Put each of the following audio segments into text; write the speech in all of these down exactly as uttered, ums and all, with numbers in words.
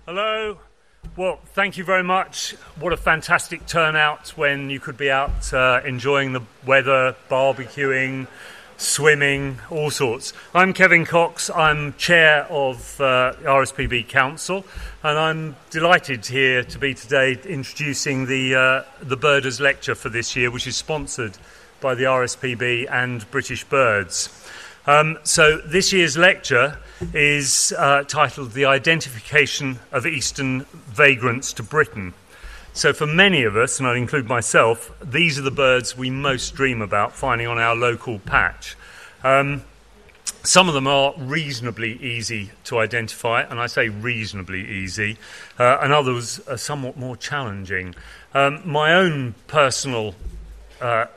Hello. Well, thank you very much. What a fantastic turnout when you could be out uh, enjoying the weather, barbecuing, swimming, all sorts. I'm Kevin Cox. I'm chair of uh, R S P B Council, and I'm delighted here to be today introducing the uh, the Birders Lecture for this year, which is sponsored by the R S P B and British Birds. Um, so this year's lecture is uh, titled The Identification of Eastern Vagrants to Britain. So for many of us, and I include myself, these are the birds we most dream about finding on our local patch. Um, some of them are reasonably easy to identify, and I say reasonably easy, uh, and others are somewhat more challenging. Um, my own personal uh,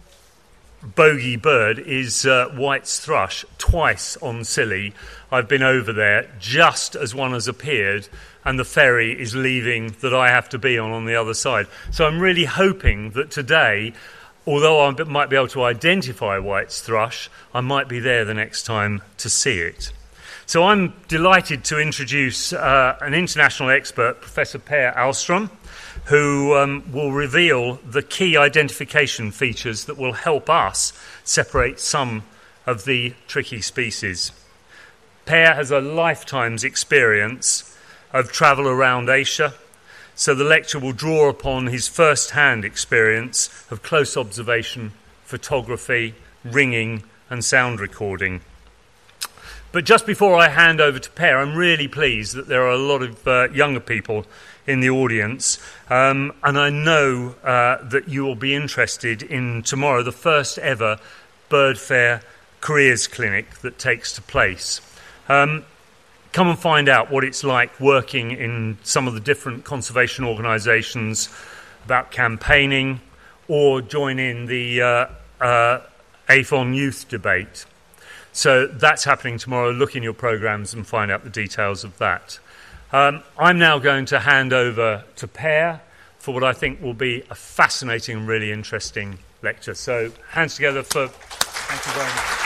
bogey bird is uh, White's thrush. Twice on Scilly I've been over there just as one has appeared and the ferry is leaving that I have to be on on the other side. So I'm really hoping that today, although I might be able to identify White's thrush, I might be there the next time to see it. So I'm delighted to introduce uh, an international expert, Professor Per Ahlstrom, who um, will reveal the key identification features that will help us separate some of the tricky species. Per has a lifetime's experience of travel around Asia, so the lecture will draw upon his first-hand experience of close observation, photography, ringing and sound recording. But just before I hand over to Per, I'm really pleased that there are a lot of uh, younger people in the audience, um, and I know uh, that you will be interested in tomorrow, the first ever Bird Fair Careers Clinic that takes to place. Um, come and find out what it's like working in some of the different conservation organisations about campaigning, or join in the uh, uh, A F O N youth debate. So that's happening tomorrow. Look in your programmes and find out the details of that. Um, I'm now going to hand over to Per for what I think will be a fascinating and really interesting lecture. So hands together for... Thank you very much.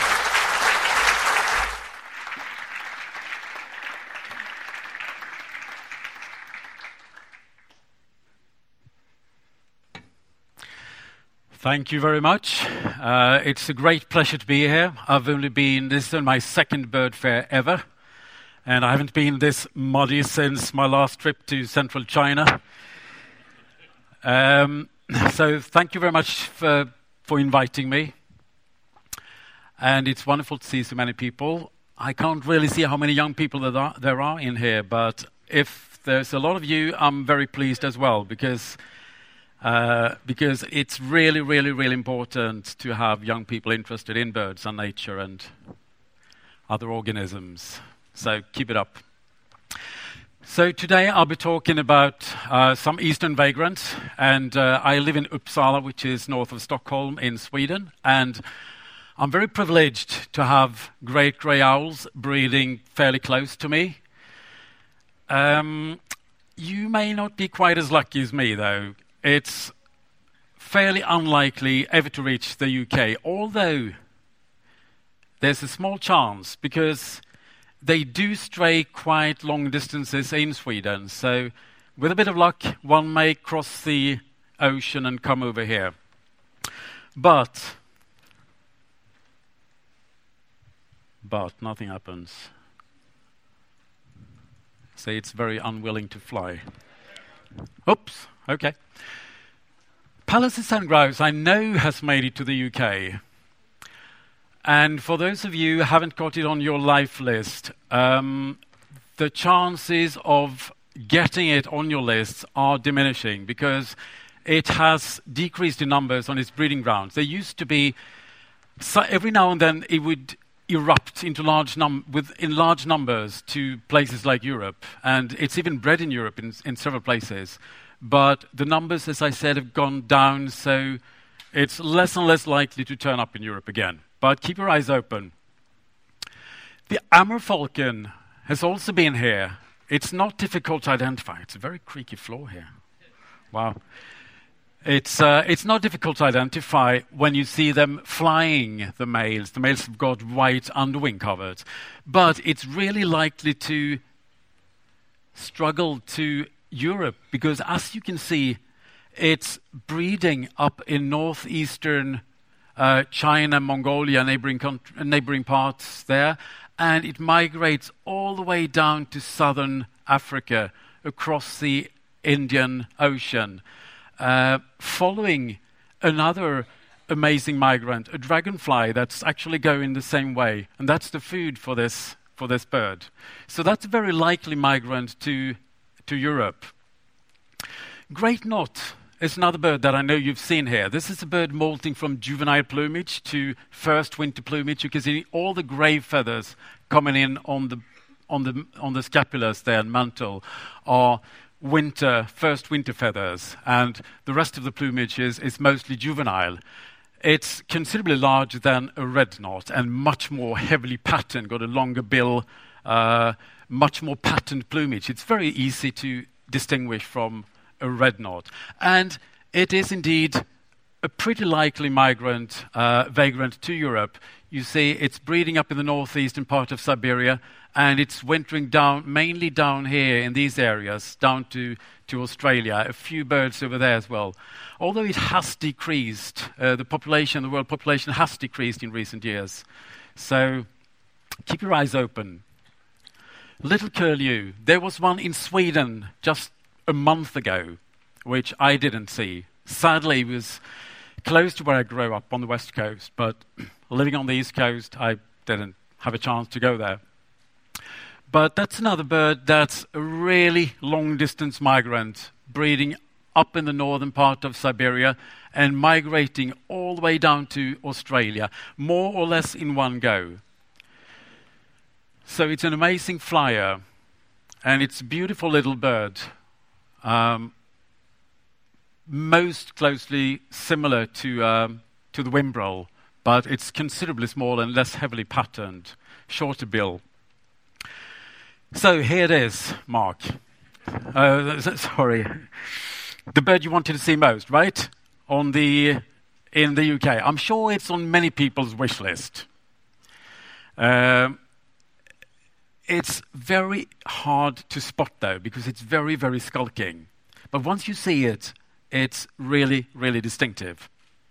Thank you very much. Uh, it's a great pleasure to be here. I've only been, this is my second bird fair ever, and I haven't been this muddy since my last trip to central China. Um, so thank you very much for, for inviting me. And it's wonderful to see so many people. I can't really see how many young people there are, there are in here, but if there's a lot of you, I'm very pleased as well, because Uh, because it's really, really, really important to have young people interested in birds and nature and other organisms. So keep it up. So today I'll be talking about uh, some eastern vagrants, and uh, I live in Uppsala, which is north of Stockholm in Sweden, and I'm very privileged to have great grey owls breeding fairly close to me. Um, you may not be quite as lucky as me, though. It's fairly unlikely ever to reach the U K, although there's a small chance because they do stray quite long distances in Sweden. So with a bit of luck, one may cross the ocean and come over here. But, but nothing happens. Say it's very unwilling to fly. Oops, okay. Pallas's sandgrouse, I know, has made it to the U K. And for those of you who haven't got it on your life list, um, the chances of getting it on your list are diminishing because it has decreased in numbers on its breeding grounds. There used to be, so every now and then it would erupt into large num with in large numbers to places like Europe, and it's even bred in Europe in, in several places. But the numbers, as I said, have gone down, so it's less and less likely to turn up in Europe again. But keep your eyes open. The Amur falcon has also been here. It's not difficult to identify. It's a very creaky floor here. Wow. It's, uh, it's not difficult to identify when you see them flying, the males. The males have got white underwing covered. But it's really likely to struggle to Europe because, as you can see, it's breeding up in northeastern uh, China, Mongolia, neighboring, country, neighboring parts there, and it migrates all the way down to southern Africa, across the Indian Ocean, uh, following another amazing migrant, a dragonfly that's actually going the same way, and that's the food for this for this bird. So that's a very likely migrant to to Europe. Great knot is another bird that I know you've seen here. This is a bird molting from juvenile plumage to first winter plumage. You can see all the grey feathers coming in on the on the on the scapulas there and mantle are winter first winter feathers, and the rest of the plumage is is mostly juvenile. It's considerably larger than a red knot and much more heavily patterned, got a longer bill, uh, much more patterned plumage. It's very easy to distinguish from a red knot. And it is indeed a pretty likely migrant, uh, vagrant to Europe. You see it's breeding up in the northeastern part of Siberia, and it's wintering down, mainly down here in these areas, down to, to Australia, a few birds over there as well. Although it has decreased, uh, the population, the world population has decreased in recent years. So keep your eyes open. Little curlew. There was one in Sweden just a month ago, which I didn't see. Sadly, it was close to where I grew up on the west coast, but living on the east coast, I didn't have a chance to go there. But that's another bird that's a really long-distance migrant, breeding up in the northern part of Siberia and migrating all the way down to Australia, more or less in one go. So it's an amazing flyer, and it's a beautiful little bird, um, most closely similar to, um, to the Wimbrel, but it's considerably smaller and less heavily patterned, shorter bill. So here it is, Mark. Uh, sorry. The bird you wanted to see most, right? On the, in the U K. I'm sure it's on many people's wish list. Uh, it's very hard to spot, though, because it's very, very skulking. But once you see it, it's really, really distinctive.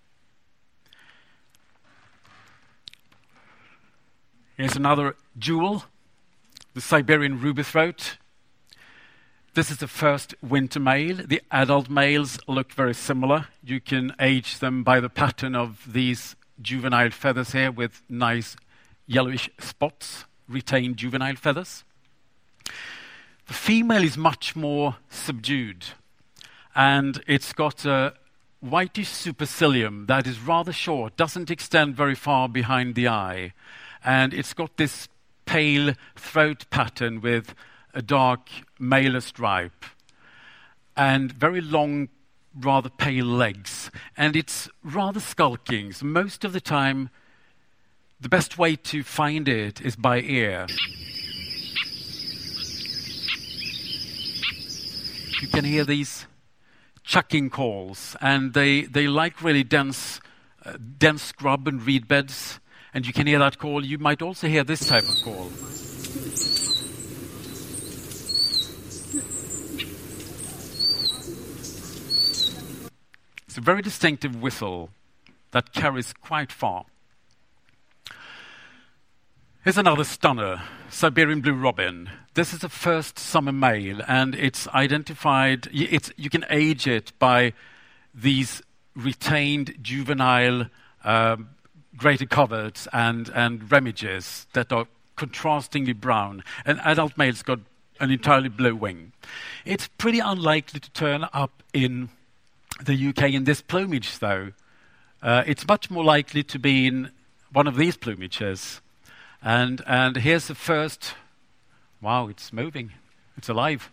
Here's another jewel. The Siberian rubythroat. This is the first winter male. The adult males look very similar. You can age them by the pattern of these juvenile feathers here with nice yellowish spots, retained juvenile feathers. The female is much more subdued, and it's got a whitish supercilium that is rather short, doesn't extend very far behind the eye, and it's got this pale throat pattern with a dark malar stripe and very long, rather pale legs. And it's rather skulking. So most of the time, the best way to find it is by ear. You can hear these chucking calls, and they, they like really dense, uh, dense scrub and reed beds. And you can hear that call. You might also hear this type of call. It's a very distinctive whistle that carries quite far. Here's another stunner, Siberian blue robin. This is the first summer male, and it's identified, it's, you can age it by these retained juvenile um, greater coverts and, and remiges that are contrastingly brown. An adult male's got an entirely blue wing. It's pretty unlikely to turn up in the U K in this plumage, though. Uh, it's much more likely to be in one of these plumages. And, and here's the first... Wow, it's moving. It's alive.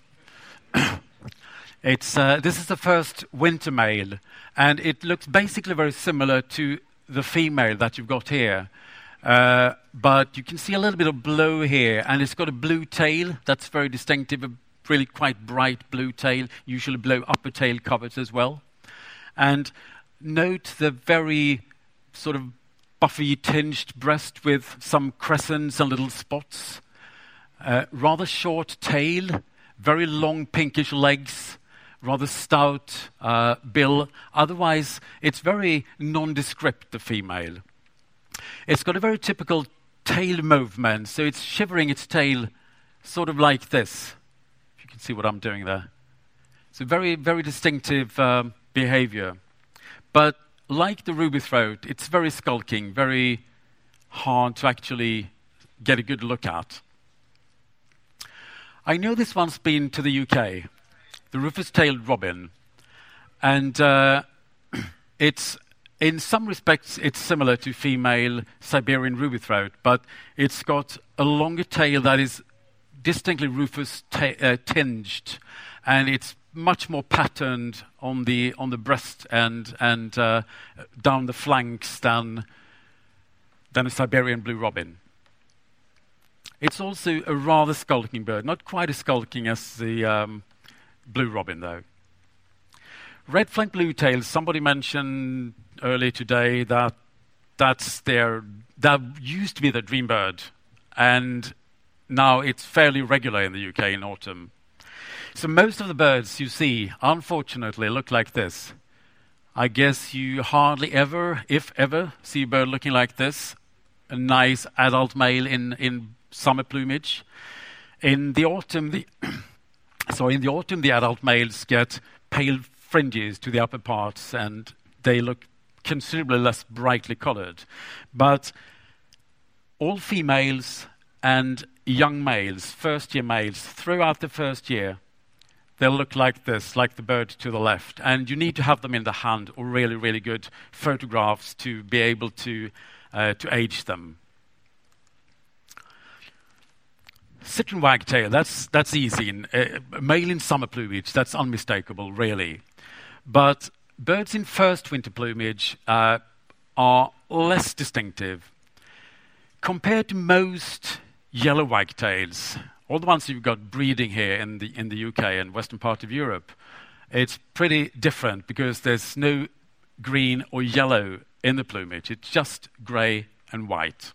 it's uh, this is the first winter male, and it looks basically very similar to the female that you've got here. Uh, but you can see a little bit of blue here, and it's got a blue tail that's very distinctive, a really quite bright blue tail, usually blue upper tail coverts as well. And note the very sort of buffy tinged breast with some crescents and little spots. Uh, rather short tail, very long pinkish legs, rather stout uh, bill. Otherwise, it's very nondescript, the female. It's got a very typical tail movement, so it's shivering its tail sort of like this. If you can see what I'm doing there. It's a very, very distinctive um, behavior. But like the ruby throat, it's very skulking, very hard to actually get a good look at. I know this one's been to the U K, the rufous-tailed robin, and uh, it's, in some respects, it's similar to female Siberian ruby throat, but it's got a longer tail that is distinctly rufous ta- uh, tinged, and it's much more patterned on the on the breast and and uh, down the flanks than than a Siberian blue robin. It's also a rather skulking bird, not quite as skulking as the um, blue robin, though. Red-flanked bluetails, somebody mentioned earlier today that that's their, that used to be their dream bird, and now it's fairly regular in the U K in autumn. So most of the birds you see, unfortunately, look like this. I guess you hardly ever, if ever, see a bird looking like this, a nice adult male in, in summer plumage. In the autumn, the so in the autumn, the adult males get pale fringes to the upper parts, and they look considerably less brightly colored. But all females and young males, first-year males, throughout the first year, they'll look like this, like the bird to the left. And you need to have them in the hand, or really, really good photographs to be able to uh, to age them. Citron wagtail, that's that's easy. In, uh, male in summer plumage, that's unmistakable, really. But birds in first winter plumage uh, are less distinctive. Compared to most yellow wagtails, all the ones you've got breeding here in the in the U K and western part of Europe, it's pretty different because there's no green or yellow in the plumage. It's just grey and white.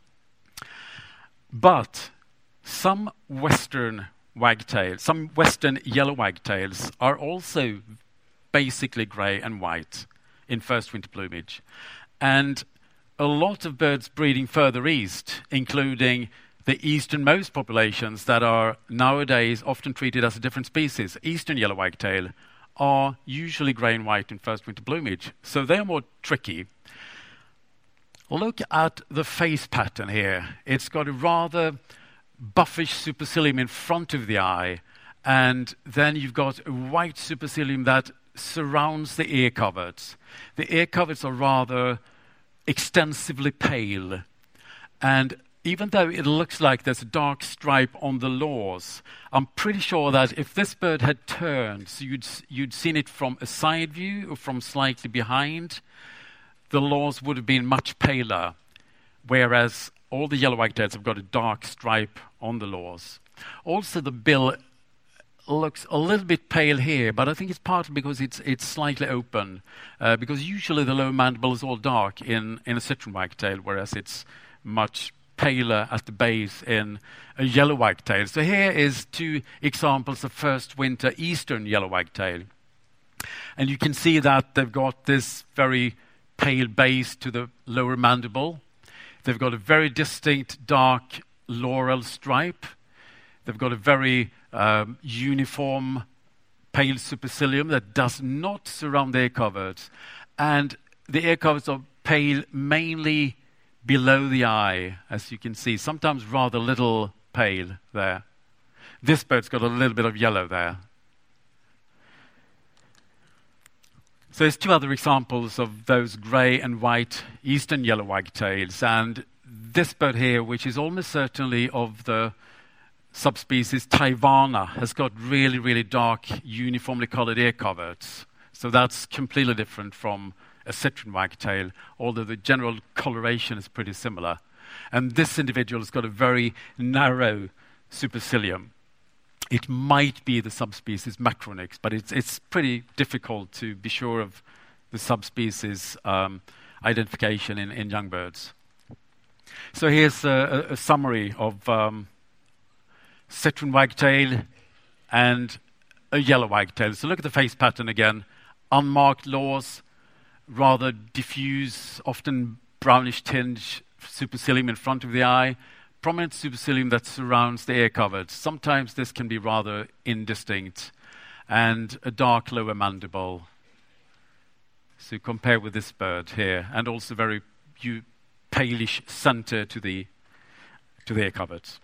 But some western wagtails, some western yellow wagtails are also basically grey and white in first winter plumage. And a lot of birds breeding further east, including the easternmost populations that are nowadays often treated as a different species, eastern yellow wagtail, are usually grey and white in first winter plumage. So they are more tricky. Look at the face pattern here. It's got a rather buffish supercilium in front of the eye, and then you've got a white supercilium that surrounds the ear coverts. The ear coverts are rather extensively pale, and even though it looks like there's a dark stripe on the lores, I'm pretty sure that if this bird had turned, so you'd, you'd seen it from a side view or from slightly behind, the lores would have been much paler, whereas all the yellow wagtails have got a dark stripe on the lores. Also, the bill looks a little bit pale here, but I think it's partly because it's it's slightly open, uh, because usually the lower mandible is all dark in, in a citron wagtail, whereas it's much paler at the base in a yellow wagtail. So here is two examples of first winter eastern yellow wagtail. And you can see that they've got this very pale base to the lower mandible. They've got a very distinct dark laurel stripe. They've got a very um, uniform pale supercilium that does not surround the ear coverts. And the ear coverts are pale mainly below the eye, as you can see, sometimes rather little pale there. This bird's got a little bit of yellow there. So there's two other examples of those grey and white eastern yellow wagtails, and this bird here, which is almost certainly of the subspecies Taiwana, has got really, really dark, uniformly coloured ear coverts. So that's completely different from a citron wagtail, although the general coloration is pretty similar. And this individual has got a very narrow supercilium. It might be the subspecies Macronix, but it's it's pretty difficult to be sure of the subspecies um, identification in, in young birds. So here's a, a summary of um, citron wagtail and a yellow wagtail. So look at the face pattern again. Unmarked lores, rather diffuse, often brownish tinge, supercilium in front of the eye, prominent supercilium that surrounds the ear coverts. Sometimes this can be rather indistinct, and a dark lower mandible. So compare with this bird here, and also very you, palish center to the to the ear coverts.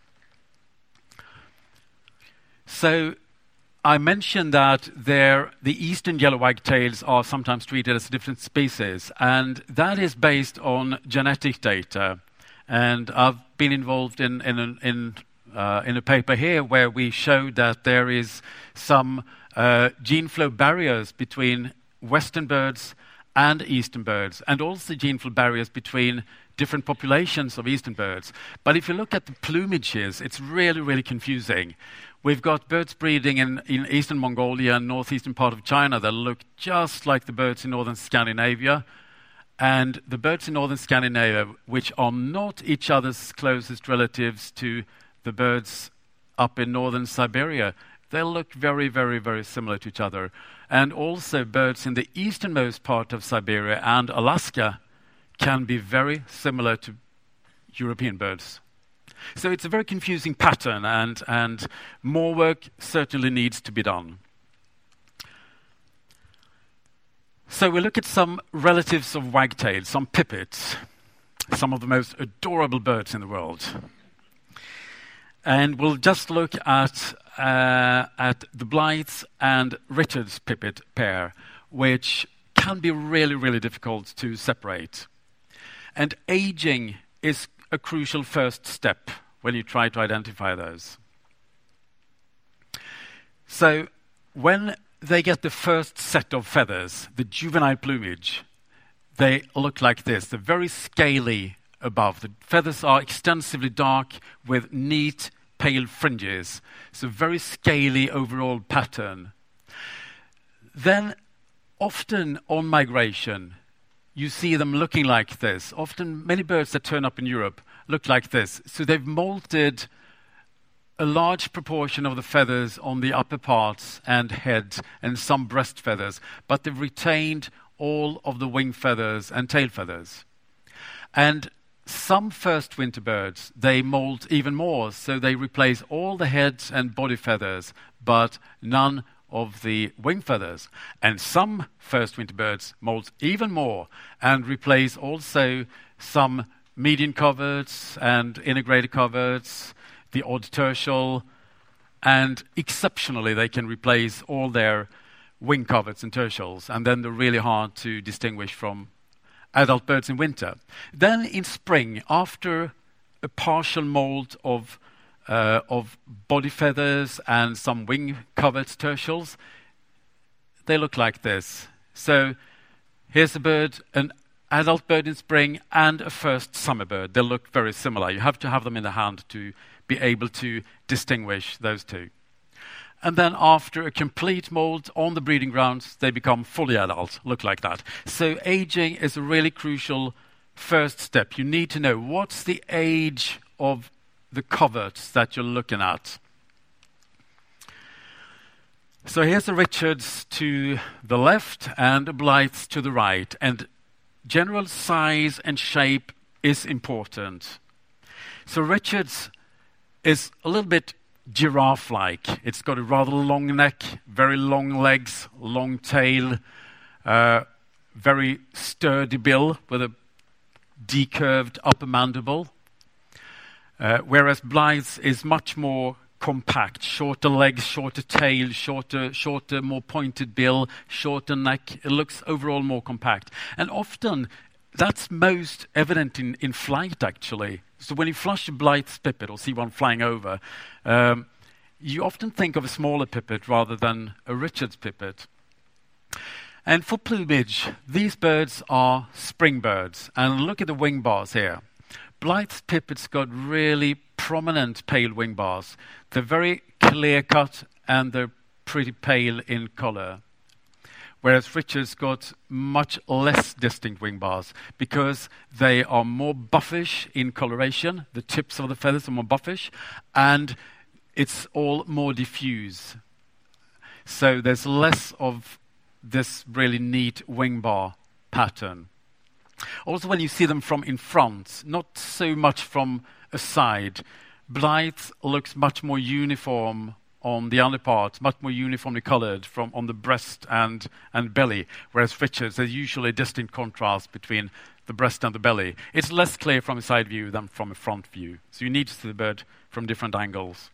So I mentioned that there, the eastern yellow wagtails are sometimes treated as a different species, and that is based on genetic data. And I've been involved in in a, in, uh, in a paper here where we showed that there is some uh, gene flow barriers between western birds and eastern birds, and also gene flow barriers between different populations of eastern birds. But if you look at the plumages, it's really, really confusing. We've got birds breeding in, in eastern Mongolia and northeastern part of China that look just like the birds in northern Scandinavia. And the birds in northern Scandinavia, which are not each other's closest relatives to the birds up in northern Siberia, they look very, very, very similar to each other. And also birds in the easternmost part of Siberia and Alaska can be very similar to European birds. So it's a very confusing pattern, and, and more work certainly needs to be done. So we look at some relatives of wagtails, some pipits, some of the most adorable birds in the world. And we'll just look at, uh, at the Blyth's and Richard's pipit pair, which can be really, really difficult to separate. And aging is a crucial first step when you try to identify those. So when they get the first set of feathers, the juvenile plumage, they look like this. They're very scaly above. The feathers are extensively dark with neat, pale fringes. So very scaly overall pattern. Then often on migration, you see them looking like this. Often many birds that turn up in Europe look like this. So they've molted a large proportion of the feathers on the upper parts and head and some breast feathers, but they've retained all of the wing feathers and tail feathers. And some first winter birds, they molt even more, so they replace all the heads and body feathers, but none of the wing feathers. And some first winter birds molt even more and replace also some median coverts and integrated coverts, the odd tertial, and exceptionally they can replace all their wing coverts and tertials, and then they're really hard to distinguish from adult birds in winter. Then in spring, after a partial mold of uh, of body feathers and some wing coverts, tertials, they look like this. So here's a bird, an adult bird in spring and a first summer bird. They look very similar. You have to have them in the hand to be able to distinguish those two. And then after a complete mold on the breeding grounds, they become fully adult, look like that. So aging is a really crucial first step. You need to know what's the age of the coverts that you're looking at. So here's the Richards to the left and the Blyths to the right. And general size and shape is important. So Richards is a little bit giraffe-like. It's got a rather long neck, very long legs, long tail, uh, very sturdy bill with a decurved upper mandible. Uh, whereas Blyth's is much more compact, shorter legs, shorter tail, shorter, shorter, more pointed bill, shorter neck. It looks overall more compact. And often that's most evident in, in flight, actually. So when you flush a Blyth's pipit or see one flying over, um, you often think of a smaller pipit rather than a Richards pipit. And for plumage, these birds are spring birds. And look at the wing bars here. Blyth's pipit's got really prominent pale wing bars. They're very clear-cut and they're pretty pale in color. Whereas Richards got much less distinct wing bars because they are more buffish in coloration. The tips of the feathers are more buffish, and it's all more diffuse. So there's less of this really neat wing bar pattern. Also, when you see them from in front, not so much from a side, Blythe looks much more uniform on the underparts, much more uniformly colored from on the breast and, and belly, whereas Richards, there's usually a distinct contrast between the breast and the belly. It's less clear from a side view than from a front view, so you need to see the bird from different angles.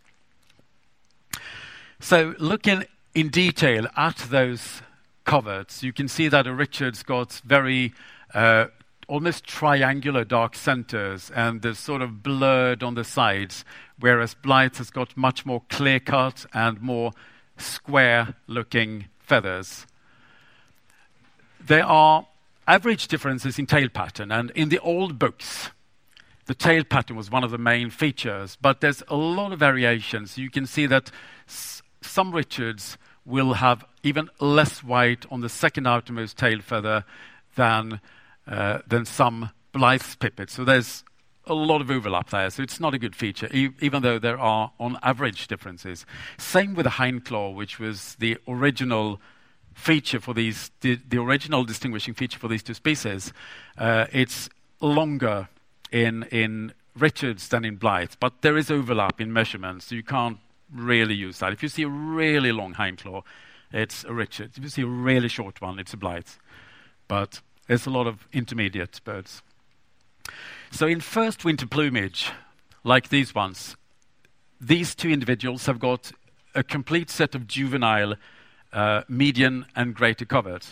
So looking in detail at those coverts, you can see that a Richards got very uh, almost triangular dark centers, and they're sort of blurred on the sides, whereas Blythe has got much more clear-cut and more square-looking feathers. There are average differences in tail pattern, and in the old books, the tail pattern was one of the main features, but there's a lot of variations. You can see that s- some Richards will have even less white on the second outermost tail feather than Uh, than some Blythe's pipits. So there's a lot of overlap there, so it's not a good feature, e- even though there are, on average, differences. Same with the hindclaw, which was the original feature for these, the, the original distinguishing feature for these two species. Uh, it's longer in, in Richards than in Blythe, but there is overlap in measurements, so you can't really use that. If you see a really long hindclaw, it's a Richards. If you see a really short one, it's a Blythe. But there's a lot of intermediate birds. So in first winter plumage, like these ones, these two individuals have got a complete set of juvenile uh, median and greater coverts.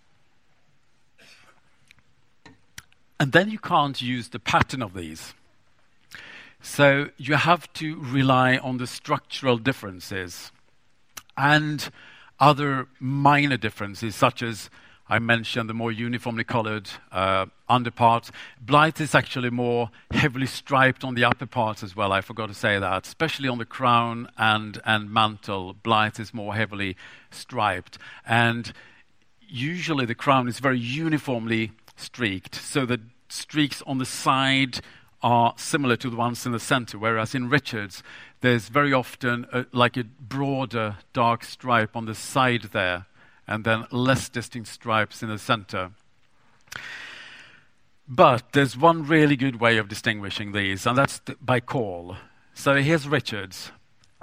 And then you can't use the pattern of these. So you have to rely on the structural differences and other minor differences, such as I mentioned the more uniformly colored uh, underparts. Blythe is actually more heavily striped on the upper parts as well. I forgot to say that. Especially on the crown and, and mantle, Blythe is more heavily striped. And usually the crown is very uniformly streaked, so the streaks on the side are similar to the ones in the center, whereas in Richards, there's very often a, like a broader dark stripe on the side there, and then less distinct stripes in the center. But there's one really good way of distinguishing these, and that's th- by call. So here's Richards.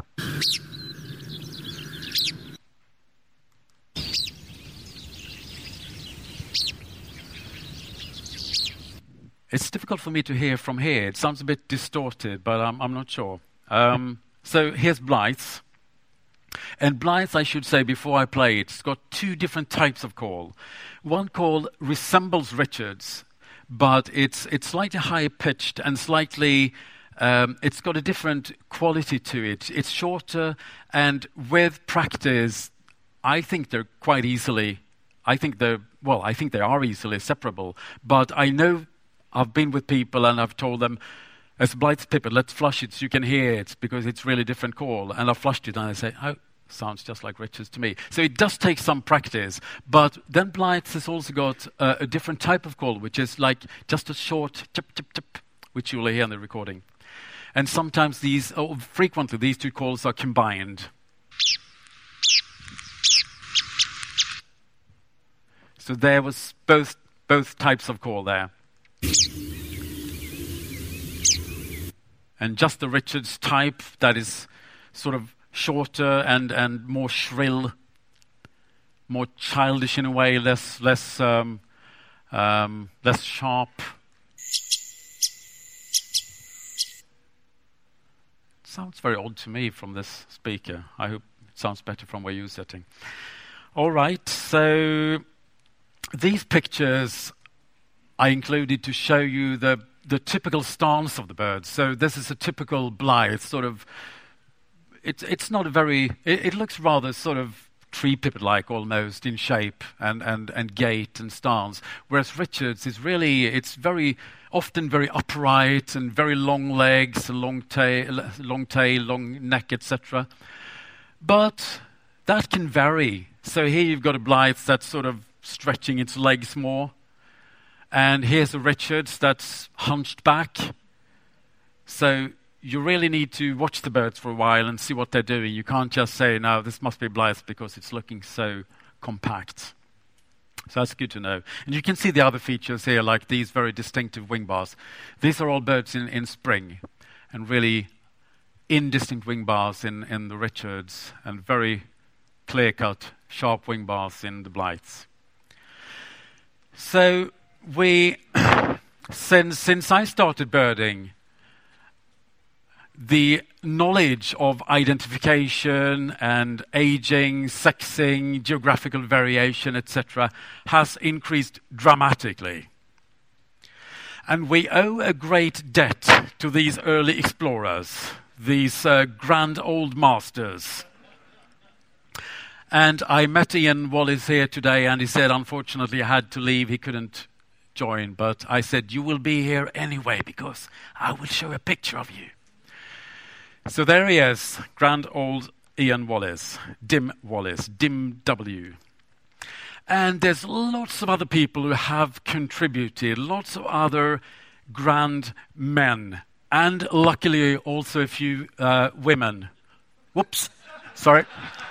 It's difficult for me to hear from here. It sounds a bit distorted, but I'm, I'm not sure. Um, so here's Blythe's. And Blythe, I should say, before I play it, it's got two different types of call. One call resembles Richards, but it's it's slightly higher pitched and slightly, um, it's got a different quality to it. It's shorter, and with practice, I think they're quite easily, I think they're, well, I think they are easily separable. But I know I've been with people and I've told them, as Blythe's pipit, let's flush it so you can hear it, because it's really different call. And I've flushed it and I say, oh, sounds just like Richards to me. So it does take some practice. But then Blythe's has also got uh, a different type of call, which is like just a short chip, chip, chip, which you will hear in the recording. And sometimes these, oh, frequently these two calls are combined. So there was both both types of call there. And just the Richards type that is sort of shorter and, and more shrill, more childish in a way, less less um, um, less sharp. It sounds very odd to me from this speaker. I hope it sounds better from where you're sitting. All right, so these pictures I included to show you the the typical stance of the birds. So this is a typical Blythe, sort of, it's it's not a very, it, it looks rather sort of tree pipit-like almost in shape and, and, and gait and stance, whereas Richards is really, it's very, often very upright and very long legs, and long tail, long tail, long neck, et cetera. But that can vary. So here you've got a Blythe that's sort of stretching its legs more. And here's a Richards that's hunched back. So you really need to watch the birds for a while and see what they're doing. You can't just say, no, this must be Blyth because it's looking so compact. So that's good to know. And you can see the other features here, like these very distinctive wing bars. These are all birds in, in spring, and really indistinct wing bars in, in the Richards, and very clear-cut, sharp wing bars in the Blyths. So we, since, since I started birding, the knowledge of identification and aging, sexing, geographical variation, et cetera, has increased dramatically. And we owe a great debt to these early explorers, these uh, grand old masters. And I met Ian Wallace here today, and he said, unfortunately, I had to leave. He couldn't join. But I said, you will be here anyway, because I will show a picture of you. So there he is, grand old Ian Wallace, Dim Wallace, Dim W. And there's lots of other people who have contributed, lots of other grand men, and luckily also a few uh, women. Whoops, sorry.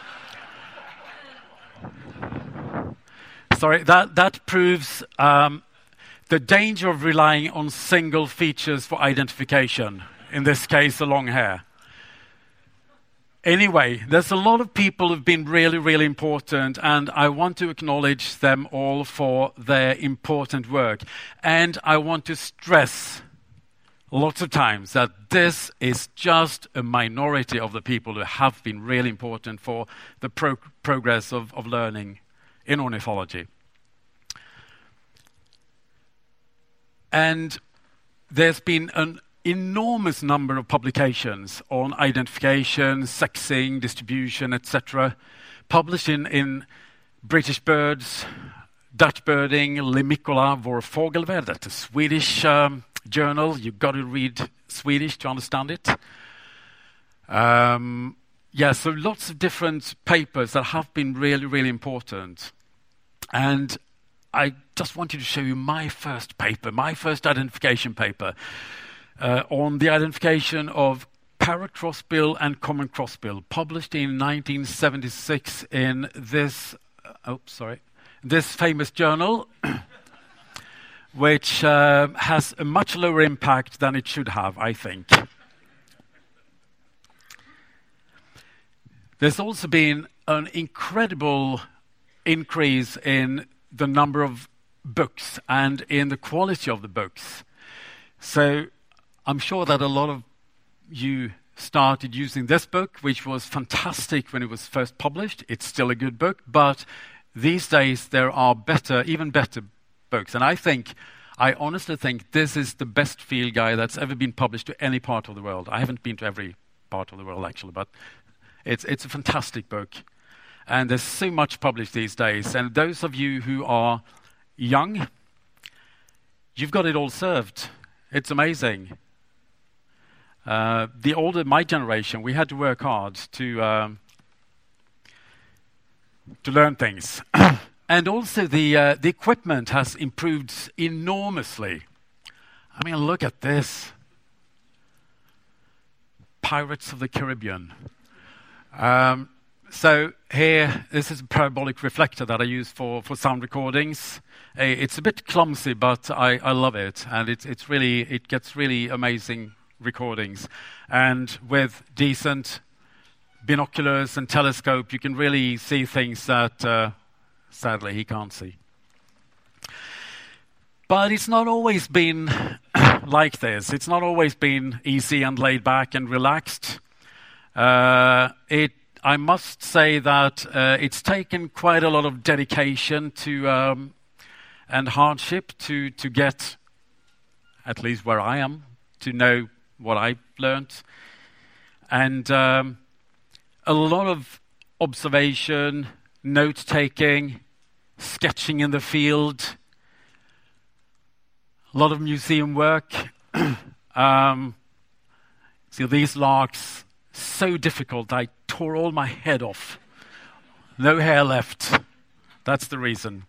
Sorry, that, that proves um, the danger of relying on single features for identification, in this case, the long hair. Anyway, there's a lot of people who've been really, really important, and I want to acknowledge them all for their important work. And I want to stress lots of times that this is just a minority of the people who have been really important for the pro- progress of, of learning in ornithology. And there's been an enormous number of publications on identification, sexing, distribution, et cetera, published in, in British Birds, Dutch Birding, Limikola vår fågelvärld. That's a Swedish um, journal. You've got to read Swedish to understand it. Um, yeah, so lots of different papers that have been really, really important. And I just wanted to show you my first paper, my first identification paper. Uh, on the identification of parrot crossbill and common crossbill, published in nineteen seventy-six in this, uh, oh, sorry, this famous journal, which uh, has a much lower impact than it should have, I think. There's also been an incredible increase in the number of books and in the quality of the books. So I'm sure that a lot of you started using this book, which was fantastic when it was first published. It's still a good book, but these days there are better, even better books. And I think, I honestly think this is the best field guide that's ever been published to any part of the world. I haven't been to every part of the world, actually, but it's it's a fantastic book. And there's so much published these days. And those of you who are young, you've got it all served. It's amazing. Uh, the older, my generation, we had to work hard to um, to learn things, and also the uh, the equipment has improved enormously. I mean, look at this, Pirates of the Caribbean. Um, so here, this is a parabolic reflector that I use for for sound recordings. Uh, it's a bit clumsy, but I, I love it, and it's it's really it gets really amazing recordings, and with decent binoculars and telescope you can really see things that uh, sadly he can't see. But it's not always been like this. It's not always been easy and laid back and relaxed. Uh, it I must say that uh, it's taken quite a lot of dedication to um, and hardship to to get at least where I am, to know what I've learned, and um, a lot of observation, note-taking, sketching in the field, a lot of museum work. um, see, these larks, so difficult, I tore all my head off. No hair left. That's the reason.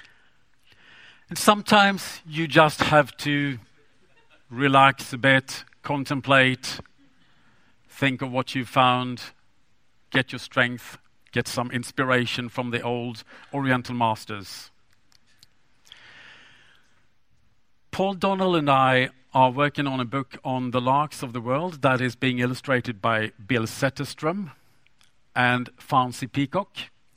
And sometimes you just have to relax a bit, contemplate, think of what you've found, get your strength, get some inspiration from the old Oriental masters. Paul Donnell and I are working on a book on the larks of the world that is being illustrated by Bill Zetterström and Fancy Peacock.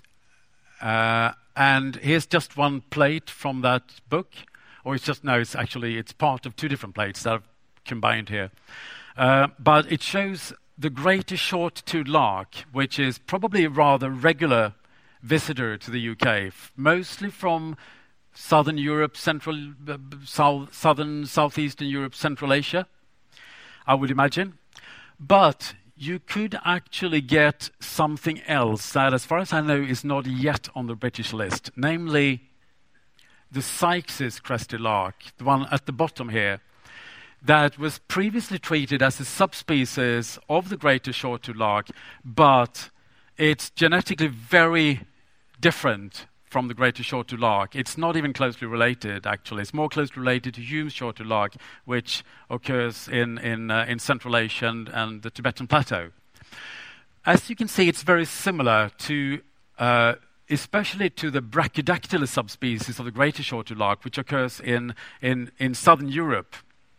Uh, and here's just one plate from that book. Or it's just, no, it's actually, it's part of two different plates that are combined here. Uh, but it shows the greater short-toothed lark, which is probably a rather regular visitor to the U K, f- mostly from Southern Europe, Central, uh, South, Southern, Southeastern Europe, Central Asia, I would imagine. But you could actually get something else that, as far as I know, is not yet on the British list, namely the Sykes's crested lark, the one at the bottom here, that was previously treated as a subspecies of the greater short-toothed lark, but it's genetically very different from the greater short-toothed lark. It's not even closely related, actually. It's more closely related to Hume's short-toothed lark, which occurs in, in, uh, in Central Asia and, and the Tibetan Plateau. As you can see, it's very similar to uh, especially to the brachydactyla subspecies of the greater short-toothed lark, which occurs in, in, in southern Europe.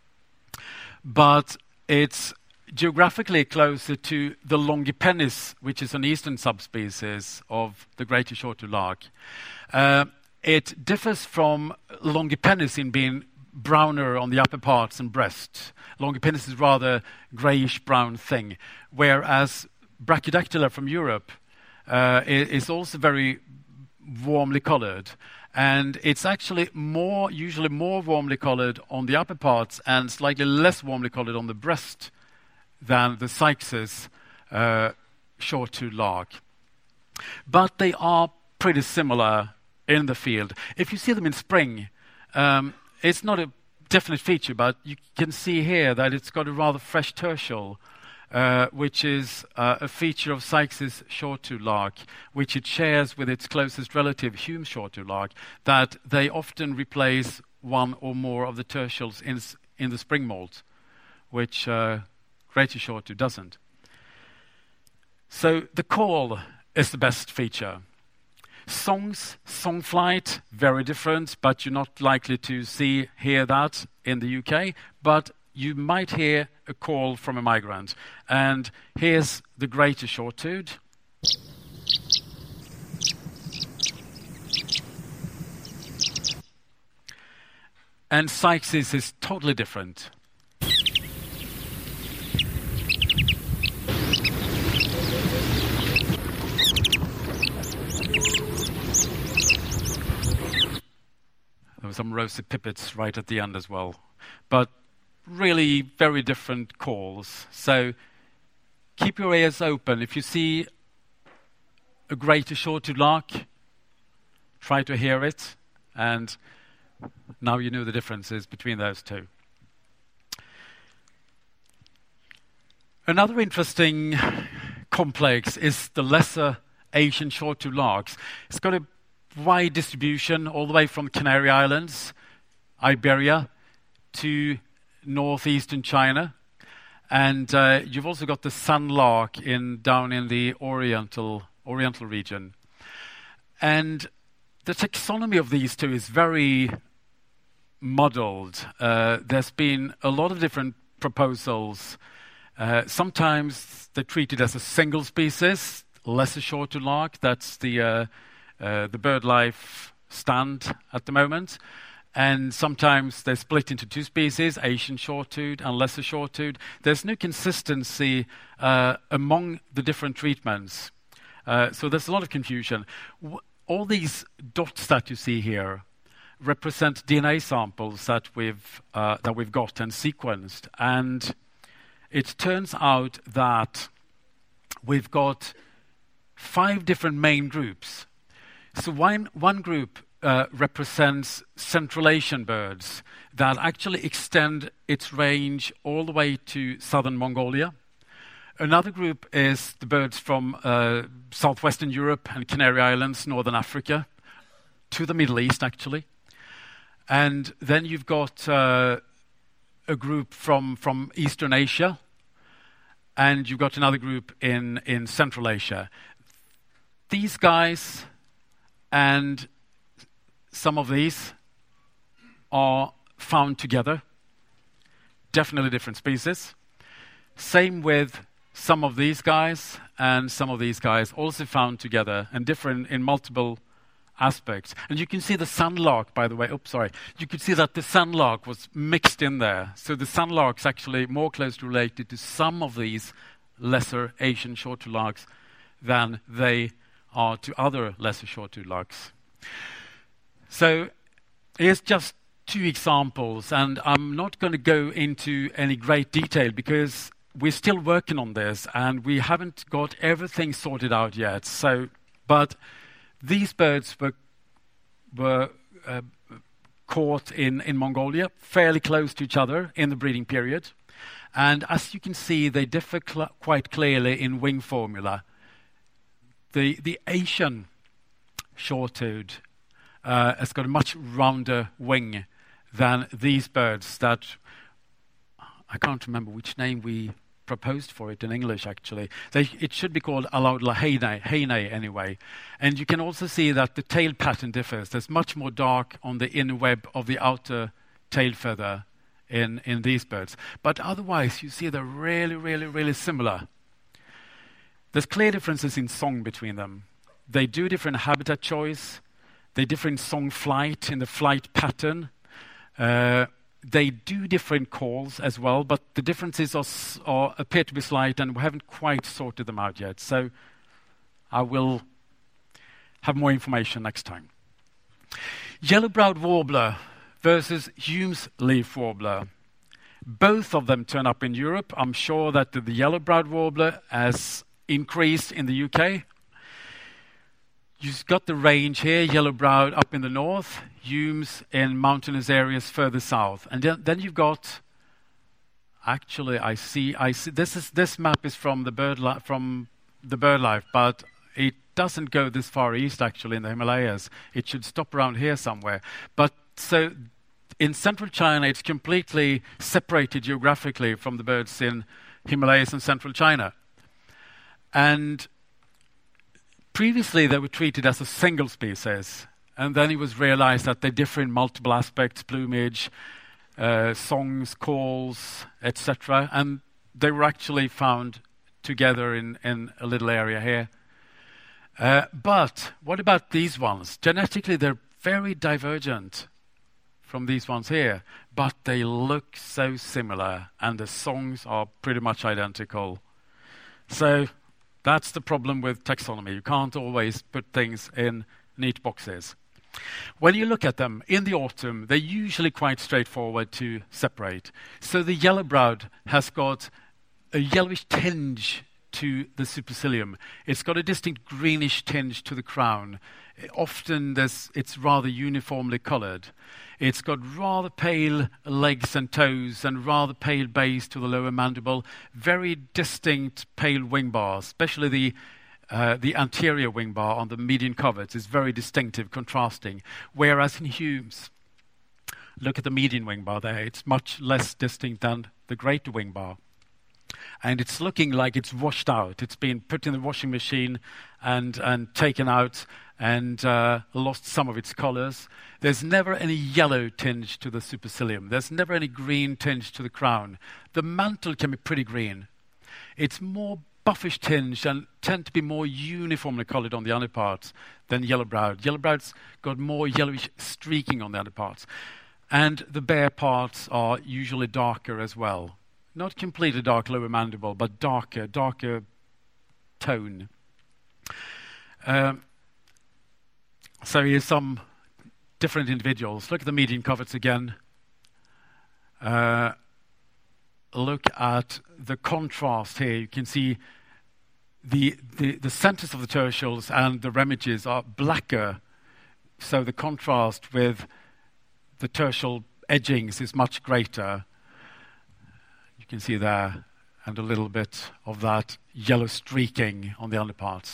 But it's geographically closer to the longipennis, which is an eastern subspecies of the greater short-toothed lark. Uh, it differs from longipennis in being browner on the upper parts and breast. Longipennis is rather greyish-brown thing, whereas brachydactyla from Europe Uh, is also very warmly colored, and it's actually more, usually more warmly colored on the upper parts and slightly less warmly colored on the breast than the Sykes's uh, short-toothed lark. But they are pretty similar in the field. If you see them in spring, um, it's not a definite feature, but you can see here that it's got a rather fresh tertial, Uh, which is uh, a feature of Sykes's short-toothed lark, which it shares with its closest relative, Hume's short-toothed lark, that they often replace one or more of the tertials in, in the spring molt, which uh, greater short-tooth doesn't. So the call is the best feature. Songs, song flight, very different, but you're not likely to see, hear that in the U K, but you might hear a call from a migrant. And here's the greater short-toothed. And Sykes's is totally different. There were some rosy pipits right at the end as well. But really very different calls. So keep your ears open. If you see a greater short-toothed lark, try to hear it. And now you know the differences between those two. Another interesting complex is the lesser Asian short-toothed larks. It's got a wide distribution all the way from Canary Islands, Iberia, to northeastern China. And uh, you've also got the sun lark in, down in the oriental, oriental region. And the taxonomy of these two is very muddled. Uh, there's been a lot of different proposals. Uh, sometimes they're treated as a single species, lesser short-toothed lark. That's the uh, uh, the BirdLife stand at the moment. And sometimes they're split into two species, Asian short-toothed and lesser short-toothed. There's no consistency uh, among the different treatments. Uh, so there's a lot of confusion. W- all these dots that you see here represent D N A samples that we've uh, that we've got and sequenced. And it turns out that we've got five different main groups. So one, one group uh, represents Central Asian birds that actually extend its range all the way to southern Mongolia. Another group is the birds from uh, southwestern Europe and Canary Islands, northern Africa, to the Middle East, actually. And then you've got uh, a group from, from Eastern Asia, and you've got another group in, in Central Asia. These guys and some of these are found together, definitely different species. Same with some of these guys and some of these guys, also found together and different in multiple aspects. And you can see the sandlark, by the way. Oops, sorry. You could see that the sandlark was mixed in there. So the sandlark's actually more closely related to some of these lesser Asian short-tailed larks than they are to other lesser short-tailed larks. So here's just two examples, and I'm not going to go into any great detail because we're still working on this and we haven't got everything sorted out yet. So, but these birds were were uh, caught in, in Mongolia, fairly close to each other in the breeding period. And as you can see, they differ cl- quite clearly in wing formula. The, the Asian short-tailed uh, has got a much rounder wing than these birds that, I can't remember which name we proposed for it in English, actually. They, it should be called Alaudla-Haynei anyway. And you can also see that the tail pattern differs. There's much more dark on the inner web of the outer tail feather in, in these birds. But otherwise, you see they're really, really, really similar. There's clear differences in song between them. They do different habitat choice. They differ in song flight, in the flight pattern. Uh, They do different calls as well, but the differences are, are appear to be slight, and we haven't quite sorted them out yet. So I will have more information next time. Yellow-browed warbler versus Hume's leaf warbler. Both of them turn up in Europe. I'm sure that the, the yellow-browed warbler has increased in the U K. You've got the range here, yellow-browed up in the north, Humes in mountainous areas further south. And then, then you've got, actually, I see, I see, this is this map is from the bird li- from the BirdLife, but it doesn't go this far east, actually, in the Himalayas. It should stop around here somewhere. But so in central China, it's completely separated geographically from the birds in Himalayas and central China. And previously, they were treated as a single species, and then it was realized that they differ in multiple aspects, plumage, uh, songs, calls, et cetera, and they were actually found together in, in a little area here. Uh, but what about these ones? Genetically, they're very divergent from these ones here, but they look so similar, and the songs are pretty much identical. So that's the problem with taxonomy. You can't always put things in neat boxes. When you look at them in the autumn, they're usually quite straightforward to separate. So the yellow-browed has got a yellowish tinge to the supercilium. It's got a distinct greenish tinge to the crown. Often there's, it's rather uniformly colored. It's got rather pale legs and toes and rather pale base to the lower mandible. Very distinct pale wing bars, especially the uh, the anterior wing bar on the median coverts is very distinctive, contrasting. Whereas in Hume's, look at the median wing bar there. It's much less distinct than the greater wing bar. And it's looking like it's washed out. It's been put in the washing machine and, and taken out and uh, lost some of its colors. There's never any yellow tinge to the supercilium. There's never any green tinge to the crown. The mantle can be pretty green. It's more buffish tinge and tend to be more uniformly colored on the underparts than yellow-browed. Yellow-browd's got more yellowish streaking on the underparts. And the bare parts are usually darker as well. Not completely dark lower mandible, but darker, darker tone. Um, so here's some different individuals. Look at the median coverts again. Uh, look at the contrast here. You can see the, the, the centers of the tertials and the remiges are blacker. So the contrast with the tertial edgings is much greater. You can see there, and a little bit of that yellow streaking on the underparts.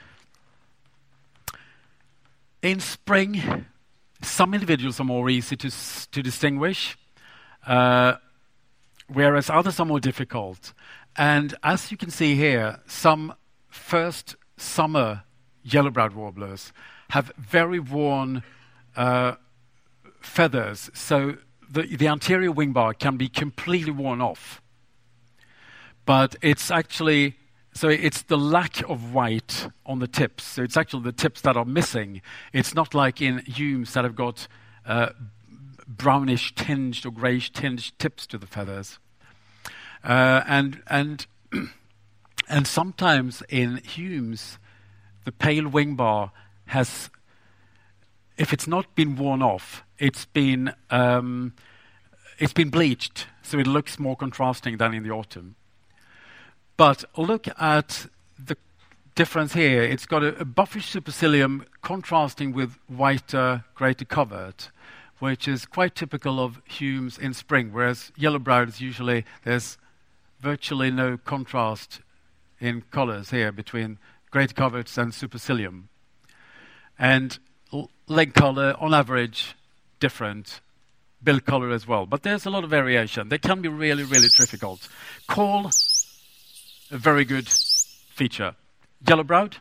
In spring, some individuals are more easy to to distinguish. Uh, whereas others are more difficult. And as you can see here, some first summer yellow-browed warblers have very worn uh, feathers, so the, the anterior wing bar can be completely worn off. But it's actually, so it's the lack of white on the tips. So it's actually the tips that are missing. It's not like in Humes that have got uh, brownish tinged or greyish tinged tips to the feathers. Uh, and and and sometimes in Humes, the pale wing bar has, if it's not been worn off, it's been um, it's been bleached, so it looks more contrasting than in the autumn. But look at the difference here. It's got a, a buffish supercilium contrasting with whiter, greater covert, which is quite typical of Humes in spring, whereas yellow-browed is usually, there's virtually no contrast in colours here between greater coverts and supercilium. And l- leg colour, on average, different. Bill colour as well. But there's a lot of variation. They can be really, really difficult. Call, a very good feature. Yellow-browed.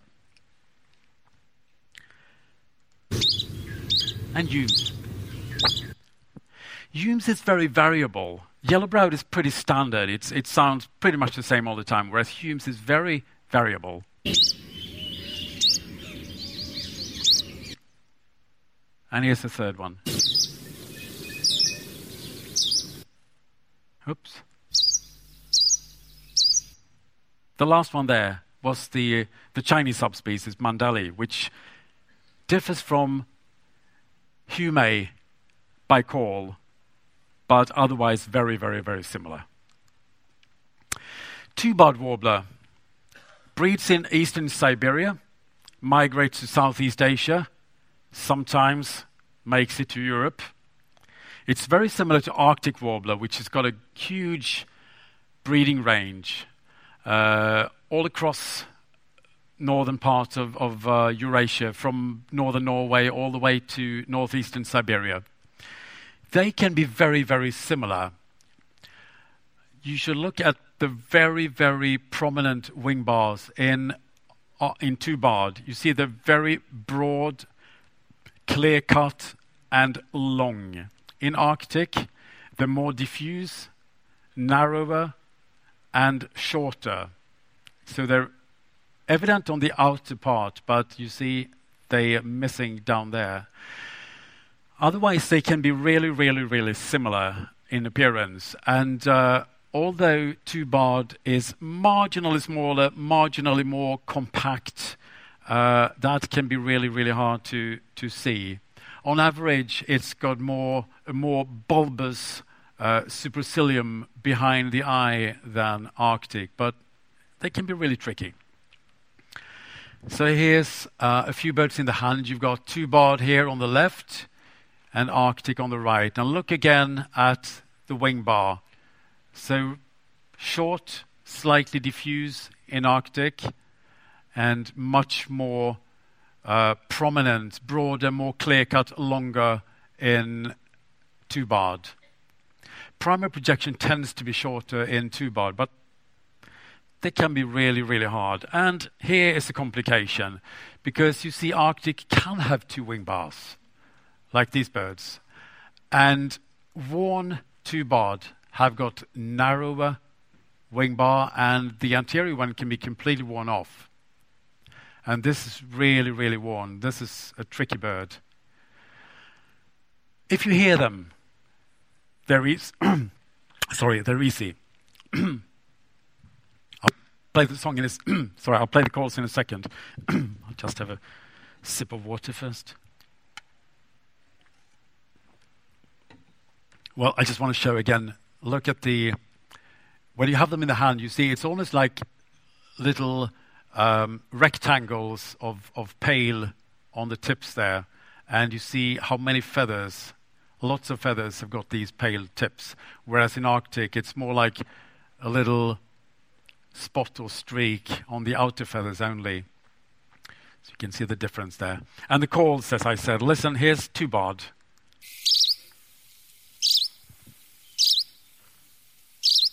And Humes. Humes is very variable. Yellow-browed is pretty standard. It's, it sounds pretty much the same all the time, whereas Humes is very variable. And here's the third one. Oops. The last one there was the, the Chinese subspecies, Mandali, which differs from Hume by call, but otherwise very, very, very similar. Two-barred warbler breeds in eastern Siberia, migrates to Southeast Asia, sometimes makes it to Europe. It's very similar to Arctic warbler, which has got a huge breeding range uh, all across northern part of, of uh, Eurasia, from northern Norway all the way to northeastern Siberia. They can be very, very similar. You should look at the very, very prominent wing bars in, uh, in two-barred. You see they're very broad, clear-cut, and long. In Arctic, they're more diffuse, narrower, and shorter. So they're evident on the outer part, but you see they're missing down there. Otherwise, they can be really, really, really similar in appearance. And uh, although two-barred is marginally smaller, marginally more compact, uh, that can be really, really hard to, to see. On average, it's got more a more bulbous uh, supercilium behind the eye than Arctic, but they can be really tricky. So here's uh, a few birds in the hand. You've got two-barred here on the left and Arctic on the right. Now look again at the wing bar. So short, slightly diffuse in Arctic, and much more uh, prominent, broader, more clear-cut, longer in two-barred. Primary projection tends to be shorter in two-barred, but they can be really, really hard. And here is a complication, because you see Arctic can have two wing bars, like these birds. And worn two-barred have got narrower wing bar, and the anterior one can be completely worn off. And this is really, really worn. This is a tricky bird. If you hear them, they're easy. Sorry, they're easy. I'll play the song in a sorry, I'll play the chorus in a second. I'll just have a sip of water first. Well, I just want to show again. Look at the, when you have them in the hand, you see it's almost like little um, rectangles of, of pale on the tips there. And you see how many feathers, lots of feathers have got these pale tips. Whereas in Arctic, it's more like a little spot or streak on the outer feathers only. So you can see the difference there. And the calls, as I said, listen, here's two-barred.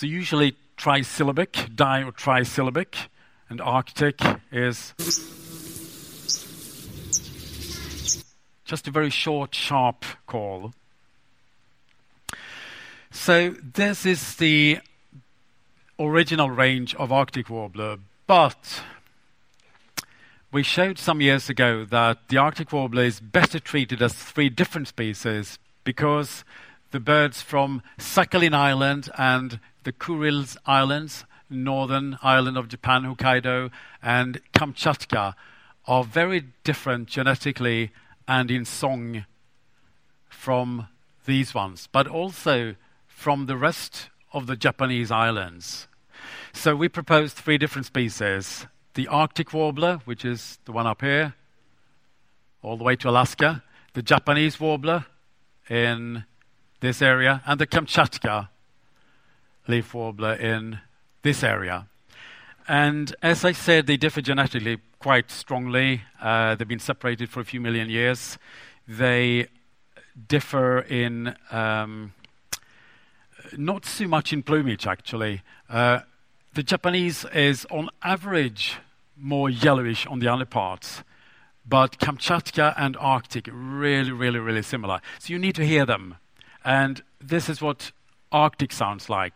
So usually trisyllabic, di or trisyllabic, and Arctic is just a very short, sharp call. So this is the original range of Arctic warbler, but we showed some years ago that the Arctic warbler is better treated as three different species because the birds from Sakhalin Island and the Kurils Islands, northern island of Japan, Hokkaido, and Kamchatka are very different genetically and in song from these ones, but also from the rest of the Japanese islands. So we proposed three different species. The Arctic warbler, which is the one up here, all the way to Alaska. The Japanese warbler in this area, and the Kamchatka leaf warbler in this area. And as I said, they differ genetically quite strongly. Uh, they've been separated for a few million years. They differ in um, not so much in plumage, actually. Uh, the Japanese is, on average, more yellowish on the underparts. But Kamchatka and Arctic are really, really, really similar. So you need to hear them. And this is what Arctic sounds like.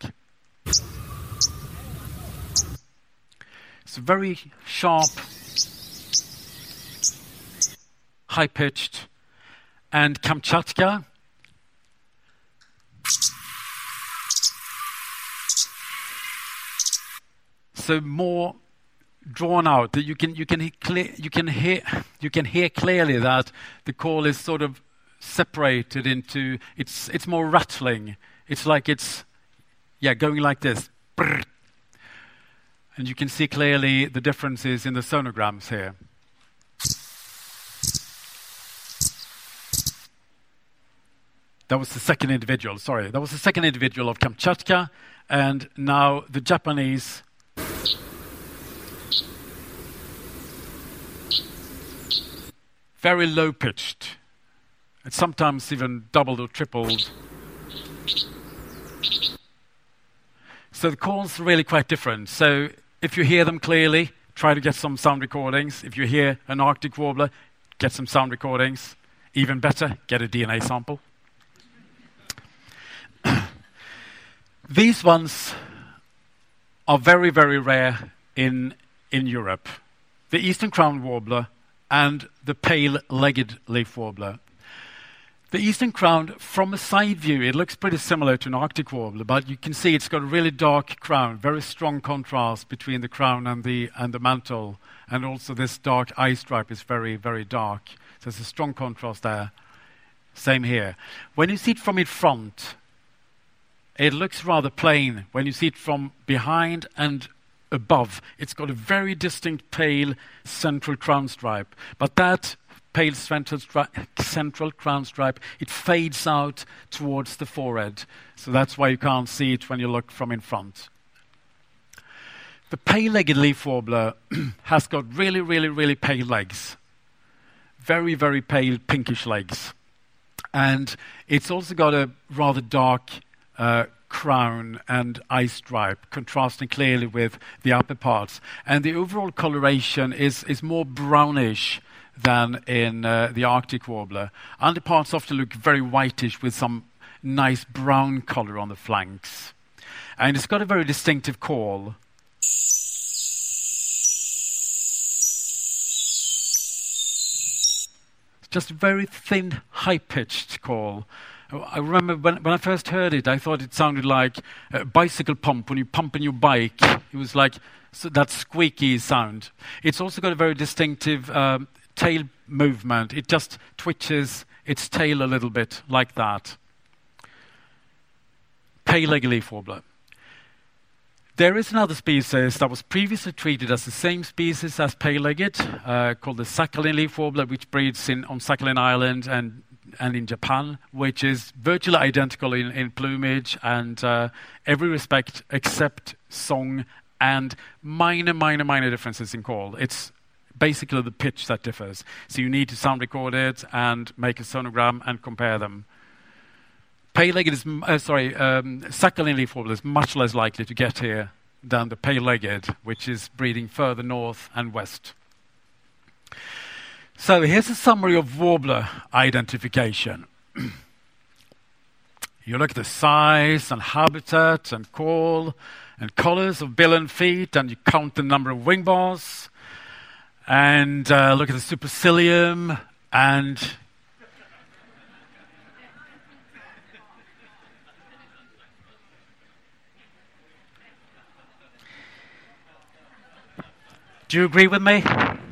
It's very sharp, high-pitched, and Kamchatka so more drawn out. That you can you can clear, you can hear you can hear clearly that the call is sort of separated into it's it's more rattling. It's like it's yeah going like this. Brrr. And you can see clearly the differences in the sonograms here. That was the second individual, sorry. That was the second individual of Kamchatka, and now the Japanese very low-pitched. It's sometimes even doubled or tripled. So the calls are really quite different. So if you hear them clearly, try to get some sound recordings. If you hear an Arctic warbler, get some sound recordings. Even better, get a D N A sample. These ones are very, very rare in, in Europe. The Eastern Crowned Warbler and the pale-legged leaf warbler. The Eastern Crowned, from a side view, it looks pretty similar to an Arctic warbler, but you can see it's got a really dark crown, very strong contrast between the crown and the and the mantle, and also this dark eye stripe is very, very dark. So there's a strong contrast there. Same here. When you see it from in front, it looks rather plain. When you see it from behind and above, it's got a very distinct pale central crown stripe, but that pale central, stri- central crown stripe, it fades out towards the forehead. So that's why you can't see it when you look from in front. The pale-legged leaf warbler has got really, really, really pale legs. Very, very pale pinkish legs. And it's also got a rather dark uh, crown and eye stripe, contrasting clearly with the upper parts. And the overall coloration is, is more brownish than in uh, the Arctic warbler. Underparts often look very whitish with some nice brown color on the flanks. And it's got a very distinctive call. It's just a very thin, high-pitched call. I remember when, when I first heard it, I thought it sounded like a bicycle pump. When you pump in your bike, it was like so that squeaky sound. It's also got a very distinctive um, tail movement. It just twitches its tail a little bit like that. Pale-legged leaf warbler. There is another species that was previously treated as the same species as pale-legged, uh, called the Sakhalin leaf warbler, which breeds in, on Sakhalin Island and, and in Japan, which is virtually identical in, in plumage and uh, every respect except song and minor, minor, minor differences in call. It's basically the pitch that differs. So you need to sound record it and make a sonogram and compare them. pale-legged is, uh, sorry, um, Sakhalin leaf warbler is much less likely to get here than the pale-legged, which is breeding further north and west. So here's a summary of warbler identification. You look at the size and habitat and call and colors of bill and feet, and you count the number of wing bars, and uh, look at the supercilium, and do you agree with me?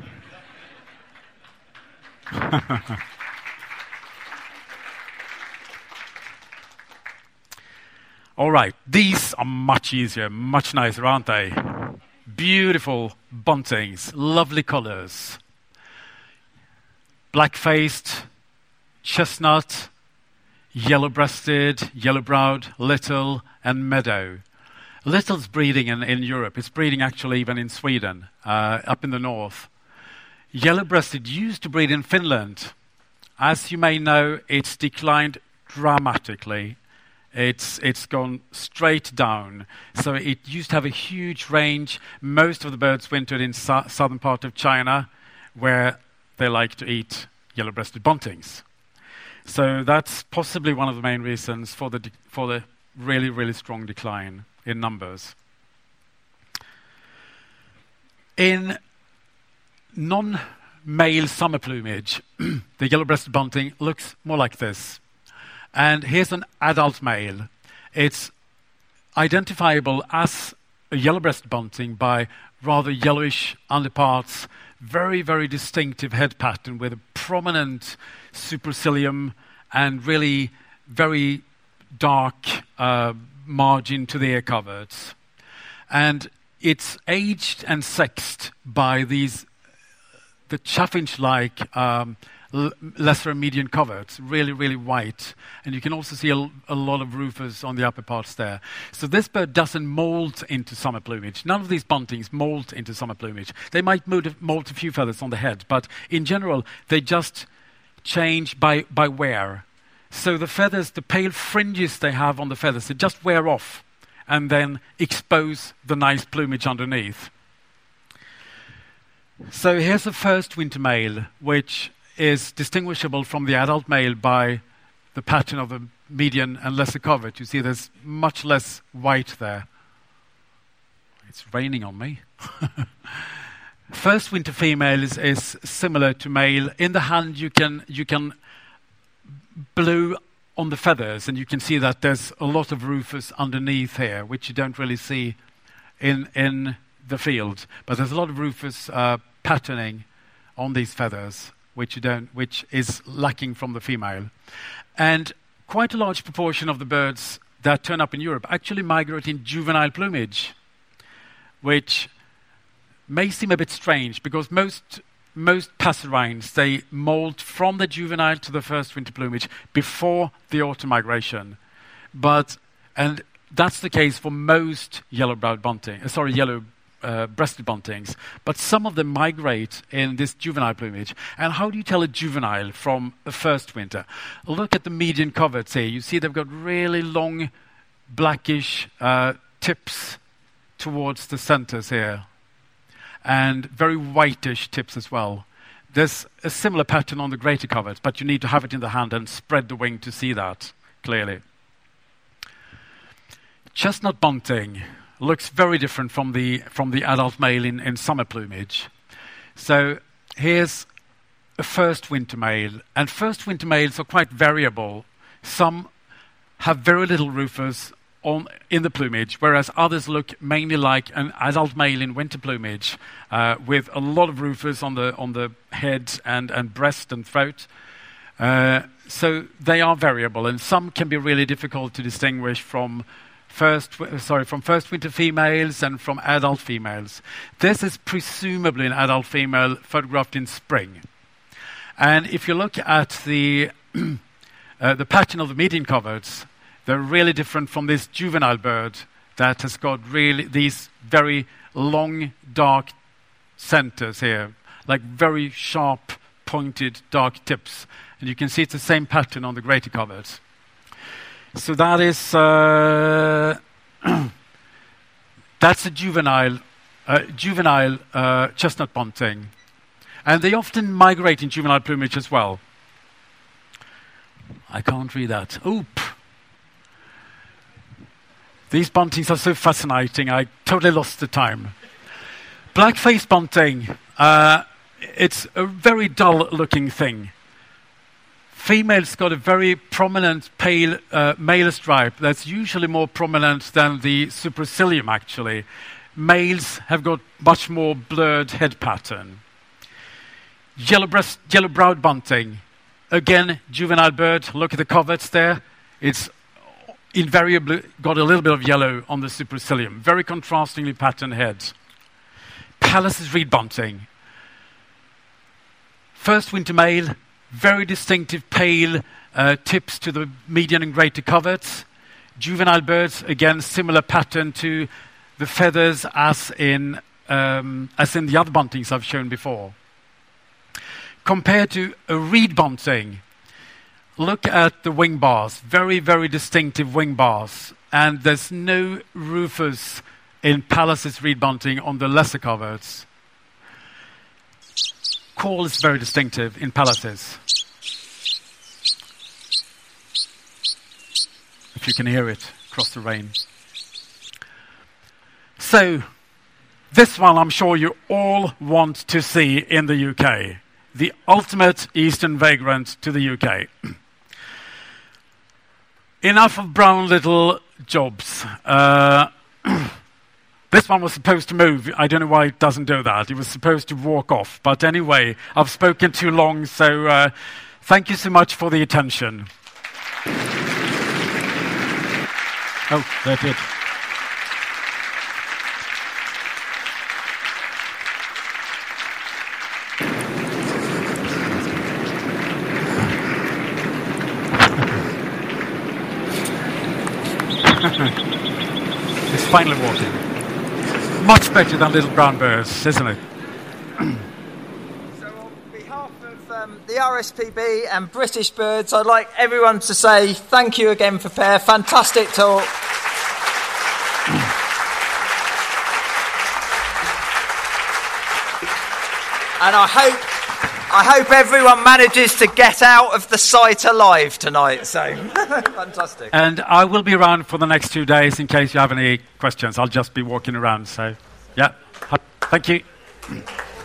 All right, these are much easier, much nicer, aren't they? Beautiful buntings, lovely colors. Black-faced, chestnut, yellow-breasted, yellow-browed, little, and meadow. Little's breeding in, in Europe. It's breeding actually even in Sweden, uh, up in the north. Yellow-breasted used to breed in Finland. As you may know, it's declined dramatically. It's it's gone straight down. So it used to have a huge range. Most of the birds wintered in su- southern part of China, where they like to eat yellow-breasted buntings. So that's possibly one of the main reasons for the de- for the really really strong decline in numbers. In non-male summer plumage, the yellow-breasted bunting looks more like this. And here's an adult male. It's identifiable as a yellow-breasted bunting by rather yellowish underparts, very, very distinctive head pattern with a prominent supercilium and really very dark uh, margin to the ear coverts. And it's aged and sexed by these, the chaffinch-like um, l- lesser and median coverts, really, really white. And you can also see a, a lot of rufous on the upper parts there. So this bird doesn't molt into summer plumage. None of these buntings molt into summer plumage. They might molt, molt a few feathers on the head, but in general, they just change by, by wear. So the feathers, the pale fringes they have on the feathers, they just wear off and then expose the nice plumage underneath. So here's the first winter male, which is distinguishable from the adult male by the pattern of the median and lesser covert. You see there's much less white there. It's raining on me. First winter female is, is similar to male. In the hand you can you can blue on the feathers, and you can see that there's a lot of rufous underneath here, which you don't really see in in the field. But there's a lot of rufous uh, patterning on these feathers, which you don't, which is lacking from the female. And quite a large proportion of the birds that turn up in Europe actually migrate in juvenile plumage, which may seem a bit strange because most most passerines, they molt from the juvenile to the first winter plumage before the autumn migration. But, and that's the case for most yellow-browed bunting, uh, sorry, yellow uh, breasted buntings. But some of them migrate in this juvenile plumage. And how do you tell a juvenile from a first winter? Look at the median coverts here. You see they've got really long, blackish uh, tips towards the centers here, and very whitish tips as well. There's a similar pattern on the greater covert, but you need to have it in the hand and spread the wing to see that clearly. Chestnut bunting looks very different from the from the adult male in, in summer plumage. So here's a first winter male, and first winter males are quite variable. Some have very little rufous on in the plumage, whereas others look mainly like an adult male in winter plumage, uh, with a lot of rufous on the on the head and, and breast and throat. Uh, so they are variable, and some can be really difficult to distinguish from first sorry from first winter females and from adult females. This is presumably an adult female photographed in spring. And if you look at the uh, the pattern of the median coverts, they're really different from this juvenile bird that has got really these very long, dark centers here, like very sharp, pointed, dark tips. And you can see it's the same pattern on the greater coverts. So that is uh, that's a juvenile uh, juvenile uh, chestnut bunting, and they often migrate in juvenile plumage as well. I can't read that. Oop. These buntings are so fascinating. I totally lost the time. Black-faced bunting. Uh, it's a very dull-looking thing. Females got a very prominent pale uh, male stripe that's usually more prominent than the supercilium, actually. Males have got much more blurred head pattern. Yellow breast, yellow-browed bunting. Again, juvenile bird. Look at the coverts there. It's invariably got a little bit of yellow on the supercilium. Very contrastingly patterned head. Pallas's reed bunting. First winter male. Very distinctive pale uh, tips to the median and greater coverts. Juvenile birds, again, similar pattern to the feathers as in um, as in the other buntings I've shown before. Compared to a reed bunting, look at the wing bars. Very, very distinctive wing bars. And there's no rufous in Pallas's reed bunting on the lesser coverts. Call is very distinctive in Pallas's. If you can hear it across the rain. So, this one I'm sure you all want to see in the U K. The ultimate eastern vagrant to the U K. Enough of brown little jobs. Uh, This one was supposed to move. I don't know why it doesn't do that. It was supposed to walk off. But anyway, I've spoken too long, so uh, thank you so much for the attention. Oh, that's it. It's finally walking. Much better than little brown birds, isn't it? So on behalf of um, the R S P B and British Birds, I'd like everyone to say thank you again for Per. Fantastic talk. And I hope I hope everyone manages to get out of the site alive tonight. So fantastic. And I will be around for the next two days in case you have any questions. I'll just be walking around. So, yeah. Thank you.